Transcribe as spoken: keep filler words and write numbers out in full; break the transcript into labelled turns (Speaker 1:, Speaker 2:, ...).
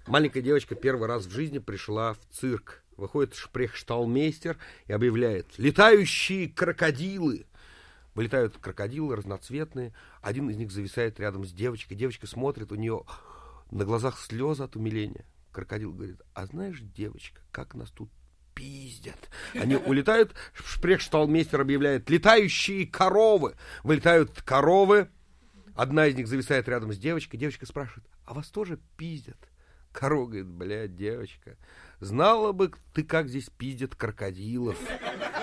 Speaker 1: Маленькая девочка первый раз в жизни пришла в цирк. Выходит шпрехшталмейстер и объявляет: летающие крокодилы. Вылетают крокодилы разноцветные. Один из них зависает рядом с девочкой. Девочка смотрит, у нее на глазах слезы от умиления. Крокодил говорит: а знаешь, девочка, как нас тут пиздят. Они улетают, шпрехшталмейстер объявляет: летающие коровы. Вылетают коровы. Одна из них зависает рядом с девочкой. Девочка спрашивает: а вас тоже пиздят? Корова говорит: блядь, девочка, знала бы ты, как здесь пиздят крокодилов.